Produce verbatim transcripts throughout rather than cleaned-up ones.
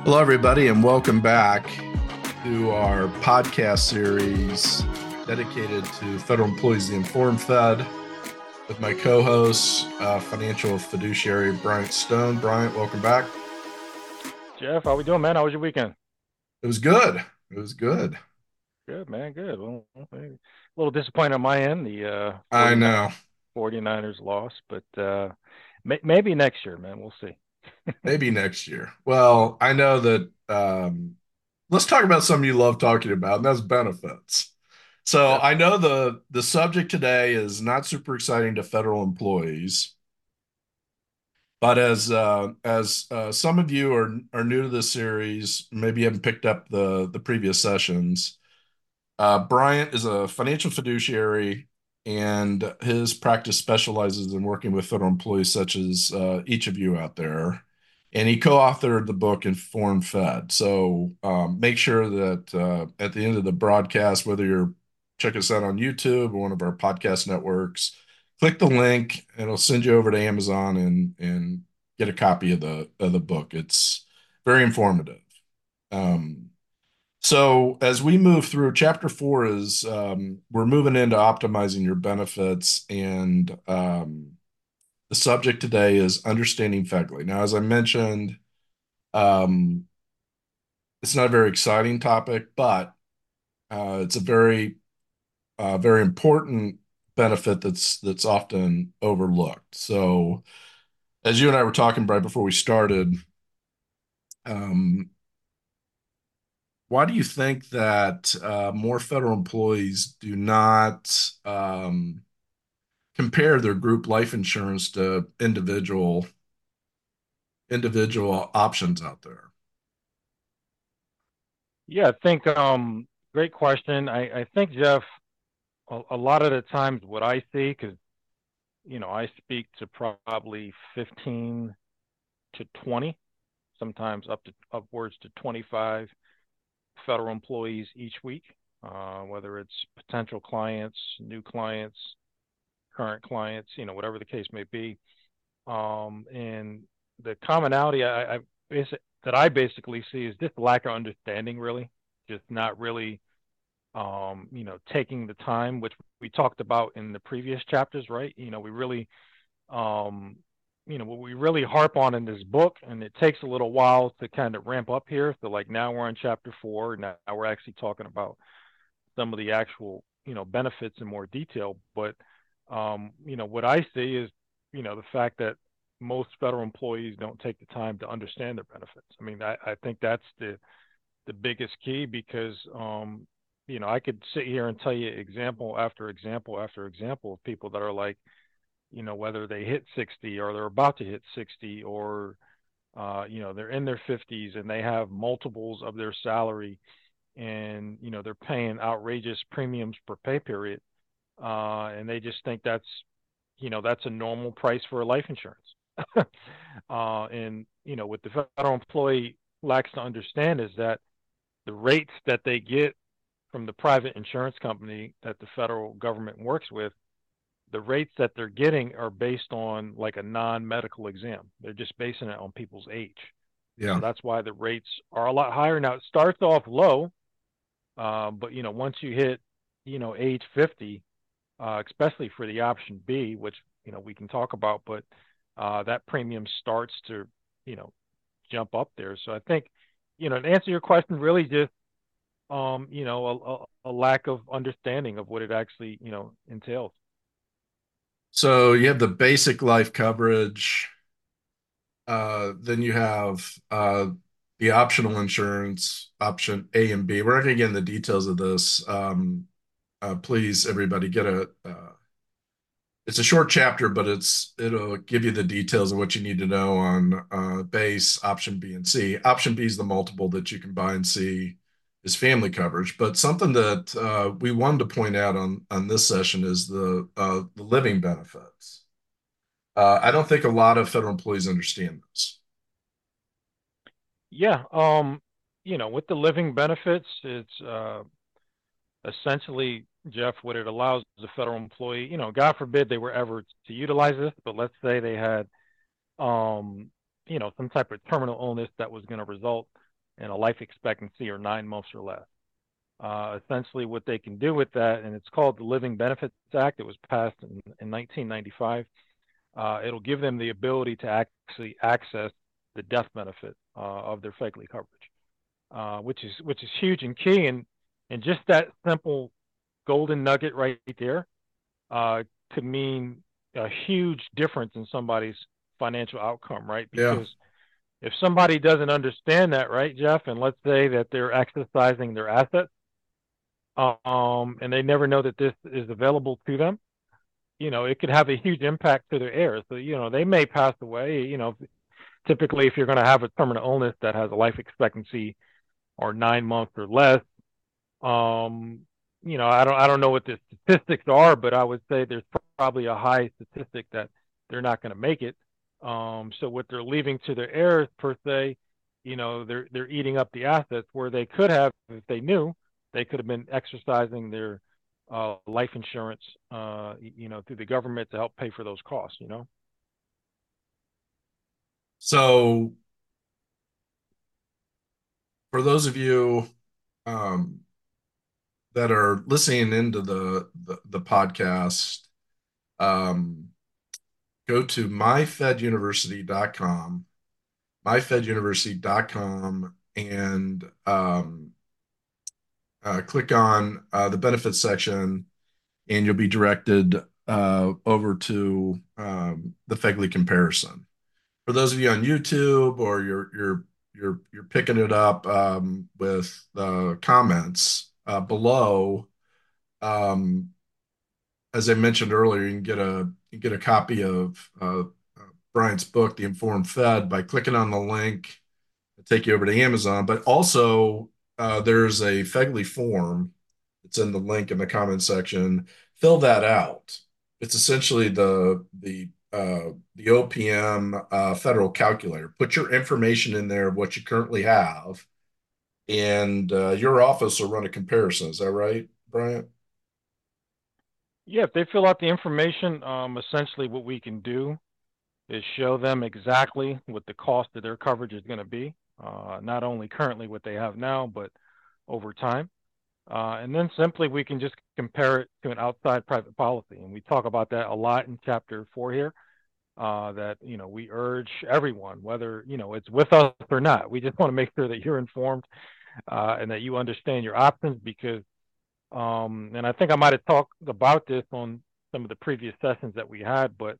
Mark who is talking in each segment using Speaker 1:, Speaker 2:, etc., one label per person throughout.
Speaker 1: Hello, everybody, and welcome back to our podcast series dedicated to federal employees, the Informed Fed, with my co-host, uh, financial fiduciary Bryant Stone. Bryant, welcome back.
Speaker 2: Jeff, how we doing, man? How was your weekend?
Speaker 1: It was good. It was good.
Speaker 2: Good, man. Good. Well, a little disappointed on my end. The uh,
Speaker 1: I know.
Speaker 2: forty-niners lost, but uh, may- maybe next year, man. We'll see.
Speaker 1: Maybe next year. Well, I know that. Um, let's talk about something you love talking about, and that's benefits. So
Speaker 2: Yes.
Speaker 1: I know the the subject today is not super exciting to federal employees. But as uh, as uh, some of you are are new to this series, maybe you haven't picked up the the previous sessions. Uh, Bryant is a financial fiduciary, and his practice specializes in working with federal employees, such as uh, each of you out there. And he co-authored the book Informed Fed. So um, make sure that uh, at the end of the broadcast, whether you're check us out on YouTube or one of our podcast networks, click the link and it'll send you over to Amazon and and get a copy of the of the book. It's very informative. Um, so as we move through, chapter four is um, we're moving into optimizing your benefits, and um, the subject today is understanding FEGLI. Now, as I mentioned, um, it's not a very exciting topic, but uh, it's a very uh, very important benefit that's that's often overlooked. So as you and I were talking right before we started, um, why do you think that uh, more federal employees do not um, compare their group life insurance to individual individual options out there?
Speaker 2: Yeah, I think um, great question. I, I think Jeff, a, a lot of the times what I see, because you know I speak to probably fifteen to twenty, sometimes up to upwards to twenty-five federal employees each week, uh, whether it's potential clients, new clients, current clients, you know, whatever the case may be. Um, and the commonality I, I basic, that I basically see is just lack of understanding, really, just not really, um, you know, taking the time, which we talked about in the previous chapters, right? You know, we really, um, you know, what we really harp on in this book, and it takes a little while to kind of ramp up here. So, like now we're on chapter four, now we're actually talking about some of the actual, you know, benefits in more detail. But, um, you know, what I see is, you know, the fact that most federal employees don't take the time to understand their benefits. I mean, I, I think that's the the biggest key because, um, you know, I could sit here and tell you example after example after example of people that are like, you know, whether they hit sixty or they're about to hit sixty or, uh, you know, they're in their fifties and they have multiples of their salary and you know they're paying outrageous premiums per pay period, uh, and they just think that's you know that's a normal price for life insurance. uh, and you know what the federal employee lacks to understand is that the rates that they get from the private insurance company that the federal government works with, the rates that they're getting are based on like a non-medical exam. They're just basing it on people's age. So
Speaker 1: Yeah.
Speaker 2: that's why the rates are a lot higher. Now it starts off low. Um, but you know, once you hit, you know, age fifty, uh, especially for the option B, which you know we can talk about, but uh, that premium starts to, you know, jump up there. So I think, you know, to answer your question, really just, um, you know, a, a, a lack of understanding of what it actually, you know, entails.
Speaker 1: So you have the basic life coverage, uh, then you have uh, the optional insurance, option A and B. We're not going to get into the details of this. Um, uh, please, everybody, get a uh, it's a short chapter, but it's it'll give you the details of what you need to know on uh, base, option B, and C. Option B is the multiple that you can buy, and C is family coverage. But something that uh, we wanted to point out on on this session is the uh, the living benefits. Uh, I don't think a lot of federal employees understand this.
Speaker 2: Yeah. Um, you know, with the living benefits, it's uh, essentially, Jeff, what it allows the federal employee, you know, God forbid they were ever to utilize this, but let's say they had um, you know, some type of terminal illness that was going to result. and a life expectancy or nine months or less. Uh, essentially, what they can do with that, and it's called the Living Benefits Act. It was passed in, in nineteen ninety-five. Uh, it'll give them the ability to actually access the death benefit uh, of their FEGLI coverage, uh, which is which is huge and key. And and just that simple golden nugget right there uh, could mean a huge difference in somebody's financial outcome, right?
Speaker 1: Yeah.
Speaker 2: Because if somebody doesn't understand that, right, Jeff, and let's say that they're exercising their assets, um, and they never know that this is available to them, you know, it could have a huge impact to their heirs. So, you know, they may pass away. You know, typically, if you're going to have a terminal illness that has a life expectancy or nine months or less, um, you know, I don't, I don't know what the statistics are, but I would say there's probably a high statistic that they're not going to make it. Um, so what they're leaving to their heirs per se, you know, they're they're eating up the assets where they could have, if they knew, they could have been exercising their uh, life insurance, uh, you know, through the government to help pay for those costs. You know.
Speaker 1: So for those of you um, that are listening into the the, the podcast, um, go to my fed university dot com, my fed university dot com, and um, uh, click on uh, the benefits section, and you'll be directed uh, over to um, the FEGLI comparison. For those of you on YouTube, or you're you're you're you're picking it up um, with the comments uh, below, um, as I mentioned earlier, you can get a you can get a copy of uh, uh, Bryant's book, The Informed Fed, by clicking on the link to take you over to Amazon. But also, uh, there's a FEGLI form. It's in the link in the comment section. Fill that out. It's essentially the the uh, the O P M uh, federal calculator. Put your information in there of what you currently have, and uh, your office will run a comparison. Is that right, Bryant?
Speaker 2: Yeah, if they fill out the information, um, essentially what we can do is show them exactly what the cost of their coverage is going to be, uh, not only currently what they have now, but over time. Uh, and then simply we can just compare it to an outside private policy. And we talk about that a lot in chapter four here, uh, that, you know, we urge everyone, whether, you know, it's with us or not, we just want to make sure that you're informed uh, and that you understand your options because, um, and I think I might have talked about this on some of the previous sessions that we had, but,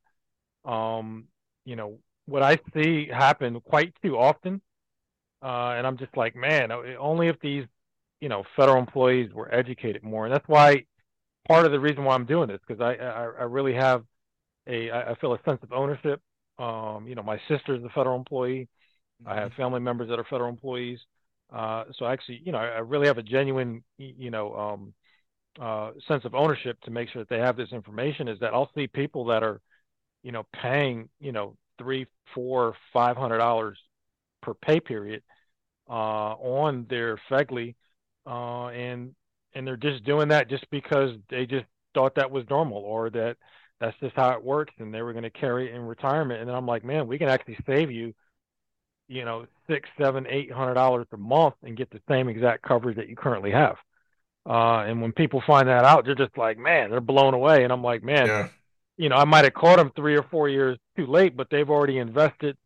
Speaker 2: um, you know, what I see happen quite too often, uh, and I'm just like, man, only if these, you know, federal employees were educated more. And that's why part of the reason why I'm doing this, because I, I, I really have a, I feel a sense of ownership. Um, you know, my sister is a federal employee. I have
Speaker 1: Mhm.
Speaker 2: family members that are federal employees. Uh, so actually, you know, I, I really have a genuine, you know, um, uh, sense of ownership to make sure that they have this information. Is that I'll see people that are, you know, paying, you know, three, four, five hundred dollars per pay period uh, on their FEGLI, uh, and and they're just doing that just because they just thought that was normal or that that's just how it works, and they were going to carry it in retirement. And then I'm like, man, we can actually save you, you know, six, seven, eight hundred dollars a month and get the same exact coverage that you currently have. Uh, and when people find that out, they're just like, man, they're blown away. And I'm like, man,
Speaker 1: Yeah,
Speaker 2: you know, I might have caught them three or four years too late, but they've already invested,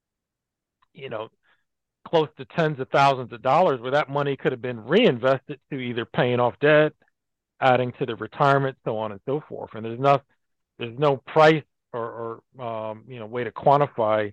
Speaker 2: you know, close to tens of thousands of dollars where that money could have been reinvested to either paying off debt, adding to the retirement, so on and so forth. And there's no there's no price or, or um, you know way to quantify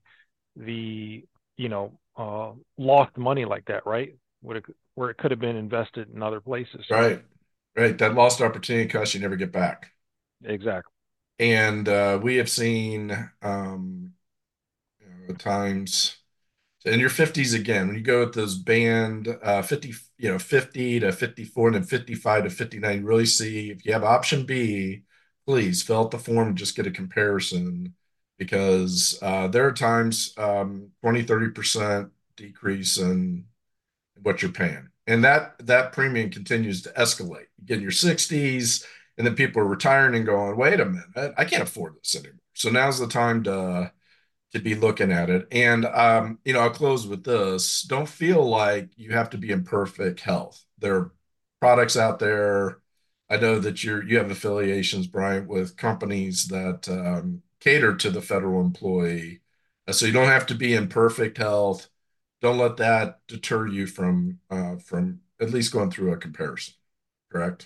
Speaker 2: the you know uh, lost money like that, right? Where it, where it could have been invested in other places. So
Speaker 1: right, right. That lost opportunity cost you never get back.
Speaker 2: exactly.
Speaker 1: And uh, we have seen um, you know, at times in your fifties again, when you go with those band uh, fifty, you know, fifty to fifty-four and then fifty-five to fifty-nine, you really see if you have option B, please fill out the form and just get a comparison because uh, there are times um, twenty, thirty percent decrease in what you're paying. And that that premium continues to escalate. You get in your sixties, and then people are retiring and going, wait a minute, I can't afford this anymore. So now's the time to to be looking at it. And um, you know, I'll close with this. Don't feel like you have to be in perfect health. There are products out there. I know that you're you have affiliations, Bryant, with companies that um, cater to the federal employee. Uh, So you don't have to be in perfect health. Don't let that deter you from uh, from at least going through a comparison. Correct?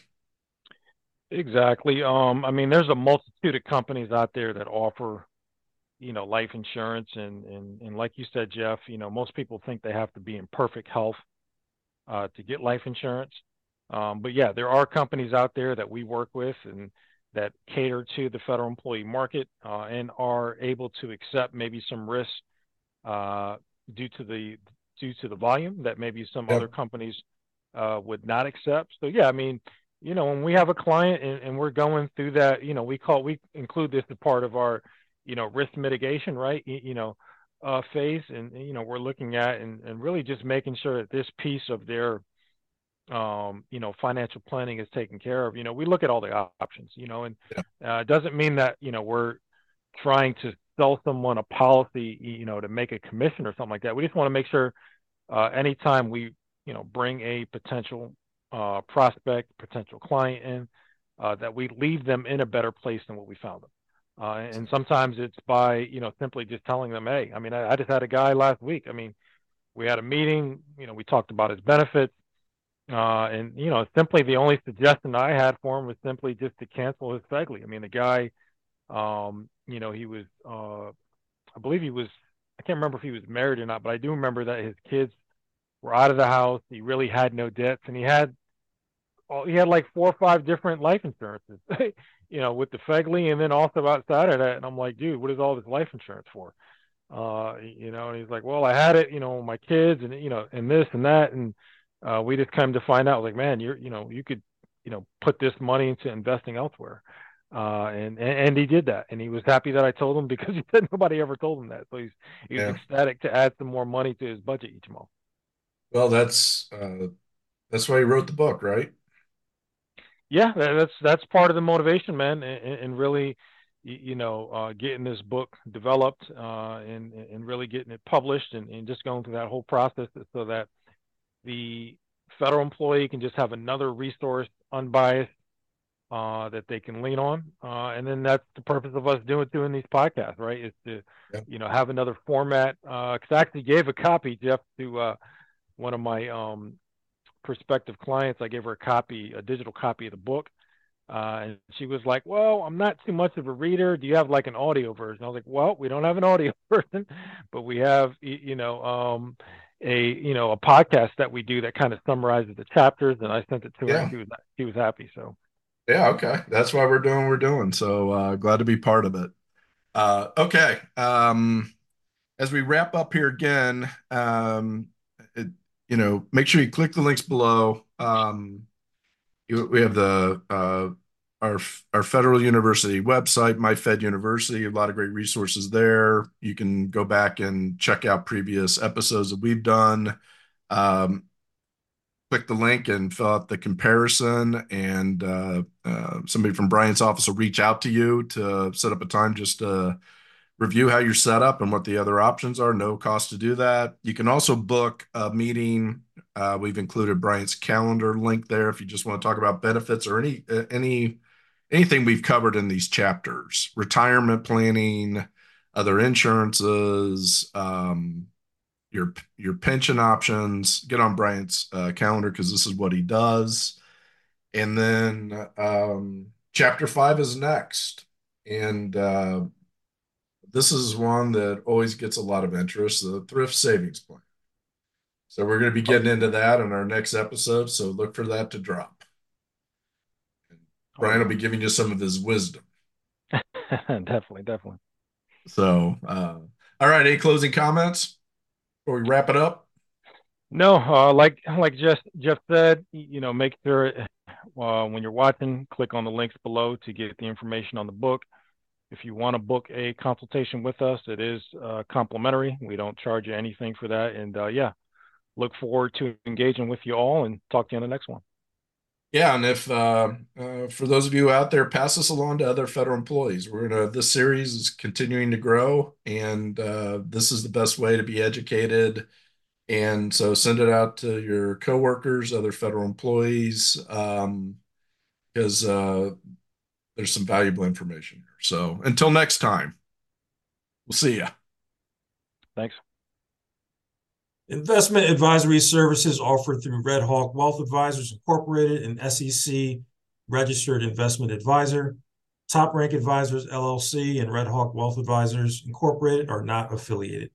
Speaker 2: Exactly. Um, I mean, there's a multitude of companies out there that offer, you know, life insurance, and and and like you said, Jeff, you know, most people think they have to be in perfect health uh, to get life insurance. Um, but yeah, there are companies out there that we work with and that cater to the federal employee market uh, and are able to accept maybe some risks uh, due to the due to the volume that maybe some other
Speaker 1: Yep.
Speaker 2: companies uh, would not accept. So yeah, I mean, you know, when we have a client and, and we're going through that, you know, we call we include this as part of our, you know, risk mitigation, right? You, you know, uh, phase, and you know, we're looking at and, and really just making sure that this piece of their um, you know, financial planning is taken care of. You know, we look at all the options, you know, and
Speaker 1: Yeah.
Speaker 2: uh, it doesn't mean that, you know, we're trying to sell someone a policy, you know, to make a commission or something like that. We just want to make sure uh, anytime we, you know, bring a potential uh, prospect, potential client in, uh, that we leave them in a better place than what we found them. Uh, and sometimes it's by, you know, simply just telling them, hey, I mean, I, I just had a guy last week. I mean, we had a meeting, you know, we talked about his benefits. Uh, and you know, simply the only suggestion I had for him was simply just to cancel his Fegley. I mean, the guy, um, you know, he was, uh, I believe he was, I can't remember if he was married or not, but I do remember that his kids were out of the house. He really had no debts, and he had, well, he had like four or five different life insurances, you know, with the Fegley, and then also outside of that. And I'm like, dude, what is all this life insurance for? Uh, you know, and he's like, well, I had it, you know, my kids, and you know, and this and that, and uh, we just come to find out, like, man, you're, you know, you could, you know, put this money into investing elsewhere. Uh, and, and and he did that, and he was happy that I told him because he said nobody ever told him that. So he's he was
Speaker 1: Yeah.
Speaker 2: ecstatic to add some more money to his budget each month.
Speaker 1: Well, that's uh, that's why you wrote the book, right?
Speaker 2: Yeah, that's that's part of the motivation, man, and, and really, you know, uh, getting this book developed uh, and and really getting it published, and, and just going through that whole process so that the federal employee can just have another resource, unbiased, uh, that they can lean on. Uh, and then that's the purpose of us doing doing these podcasts, right? Is to,
Speaker 1: Yeah.
Speaker 2: you know, have another format. Because uh, I actually gave a copy, Jeff, to uh, one of my um, prospective clients. I gave her a copy, a digital copy of the book. Uh, and she was like, "Well, I'm not too much of a reader. Do you have like an audio version?" I was like, "Well, we don't have an audio version, but we have, you know, um, a you know a podcast that we do that kind of summarizes the chapters." And I sent it to her, and
Speaker 1: Yeah.
Speaker 2: she was she was happy. So
Speaker 1: Yeah. Okay. That's why we're doing what we're doing. So uh, glad to be part of it. Uh, okay. Um, as we wrap up here again, um, it, you know, make sure you click the links below. Um, you, we have the uh, our our federal university website, MyFed University. A lot of great resources there. You can go back and check out previous episodes that we've done. Um, Click the link and fill out the comparison, and uh, uh, somebody from Brian's office will reach out to you to set up a time just to review how you're set up and what the other options are. No cost to do that. You can also book a meeting. Uh, we've included Brian's calendar link there if you just want to talk about benefits or any uh, any anything we've covered in these chapters, retirement planning, other insurances, um, your your pension options. Get on Brian's uh, calendar because this is what he does. And then um, chapter five is next, and uh, this is one that always gets a lot of interest, the thrift savings plan. So we're going to be getting into that in our next episode. So look for that to drop. And
Speaker 2: oh
Speaker 1: Brian will
Speaker 2: yeah,
Speaker 1: be giving you some of his wisdom.
Speaker 2: definitely, definitely.
Speaker 1: So, uh, all right, any closing comments before we wrap it up?
Speaker 2: No, uh, like like just Jeff said, you know, make sure uh, when you're watching, click on the links below to get the information on the book. If you want to book a consultation with us, it is uh, complimentary. We don't charge you anything for that. And uh, yeah, look forward to engaging with you all and talk to you on the next one.
Speaker 1: Yeah, and if uh, uh, for those of you out there, pass this along to other federal employees. We're gonna this series is continuing to grow, and uh, this is the best way to be educated. And so send it out to your coworkers, other federal employees, um, because uh, there's some valuable information here. So until next time, we'll see you.
Speaker 2: Thanks.
Speaker 3: Investment advisory services offered through Red Hawk Wealth Advisors Incorporated, an S E C registered investment advisor. Top Rank Advisors L L C and Red Hawk Wealth Advisors Incorporated are not affiliated.